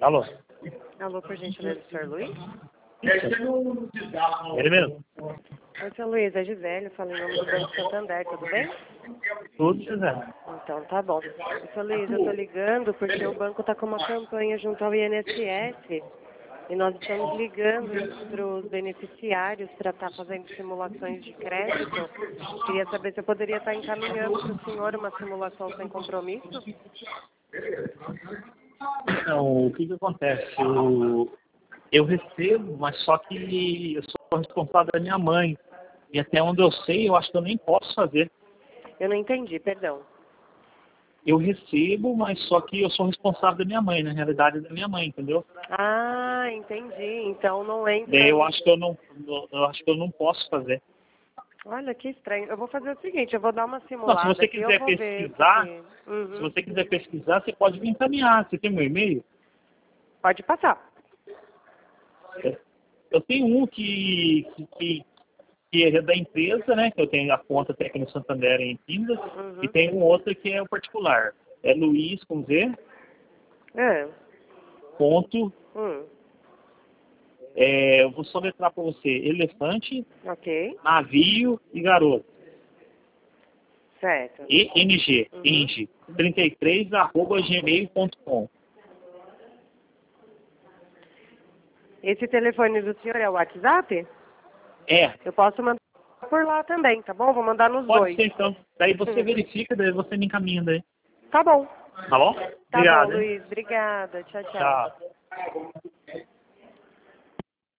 Alô? Alô, por gentileza, senhor Luiz? Ele mesmo? Oi, seu Luiz, é Gisele, falo em nome do Banco Santander, tudo bem? Tudo, José. Então, tá bom. Seu Luiz, eu tô ligando porque o banco tá com uma campanha junto ao INSS e nós estamos ligando para os beneficiários para estar fazendo simulações de crédito. Queria saber se eu poderia estar encaminhando para o senhor uma simulação sem compromisso? Então, o que que acontece? Eu recebo, mas só que eu sou responsável da minha mãe. E até onde eu sei, eu acho que eu nem posso fazer. Eu não entendi, perdão. Eu recebo, mas só que eu sou responsável da minha mãe, na realidade é da minha mãe, entendeu? Ah, entendi. Então não entra... Daí eu acho que eu não posso fazer. Olha, que estranho. Eu vou fazer o seguinte, eu vou dar uma Não, simulada se você aqui, eu quiser vou ver pesquisar, porque... Uhum. se você quiser pesquisar, você pode me encaminhar. Você tem meu e-mail? Pode passar. Eu tenho um que é da empresa, né? Que eu tenho a conta até aqui no Santander em Pindas, Uhum. e tem um outro que é o particular. É Luiz com Z, É. ponto, Hum. eu vou soletrar para você, elefante, Ok. navio e garoto. Certo. ENG, Uhum. ENG, 33@gmail.com. Esse telefone do senhor é o WhatsApp? É, Eu posso mandar por lá também, tá bom? Vou mandar nos pode dois. ser então. Daí você verifica, daí você me encaminha daí. Tá bom. Tá bom? Tá bom, Obrigado, hein? Luiz. Obrigada. Tchau, tchau. Tchau.